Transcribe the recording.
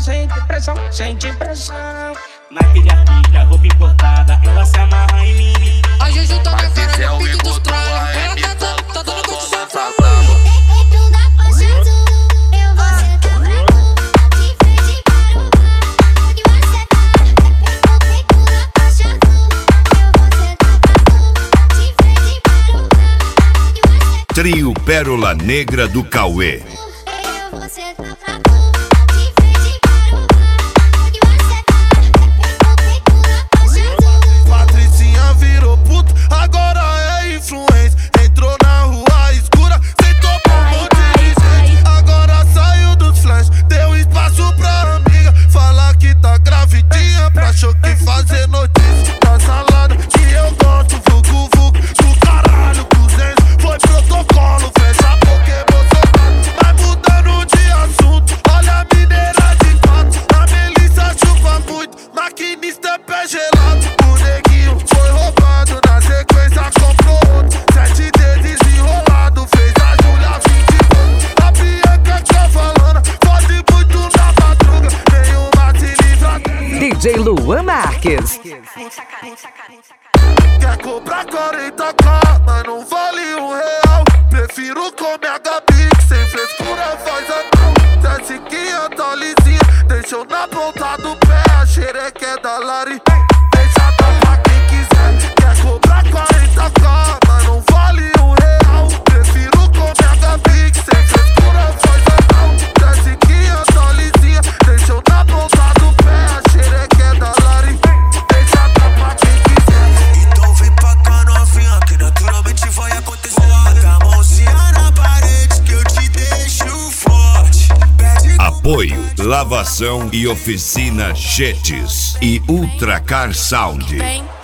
sente pressão, sente pressão. Naquele pica, roupa importada, ela se amarra em mim. A Juju tá na cara Marcel no me pique dos botou tralha. a Ela M, tá dando condição pra Satã. Dentro da faixa azul, eu vou sentar pra tu. De frente para o bar, onde você tá. Eu fico na faixa azul, eu vou sentar pra tu. De frente para o bar, onde você tá. Trio Pérola Negra do Cauê. Eu vou sentar pra tu. De frente para o bar, onde você tá. Eu fico na faixa azul. Patricinha virou puto, agora é influência. Entrou na rua escura, sentou pra um monte de gente. Agora saiu dos flash, deu espaço pra amiga. Fala que tá gravidinha, pra choque fazer notícia. Tá salada que eu gosto, vucu vucu. Do caralho, 200, foi protocolo. Fecha a boca, emocionado. Vai mudando de assunto, olha a mineira de fato. A Melissa chupa muito, maquinista é pé gelado. O neguinho foi roubado, na sequência comprou outro. 7 dedos enrolado, fez a Júlia 20 A Bianca Cavalana, fode muito na madruga. Nenhuma se livra. DJ Luan Marques. Quer comprar 40k, mas não vale R$1. Prefiro comer a Gabi, que sem frescura faz anão. Desce 500 lisinha, deixou na ponta do pé. A xereca é da Lari, deixa dar pra quem quiser. Quer comprar 40k, mas não vale R$1. Prefiro comer a Gabi, que sem frescura faz anão. Desce 500 lisinha, deixou na ponta do pé. A xereca é da Lari, deixa dar pra quem quiser. Então vem pra cá novinha, que naturalmente vai acontecer. Bota a mãozinha na parede que eu te deixo forte. Pede Apoio, lavação e oficina Jetes e Ultracar Sound. Vem.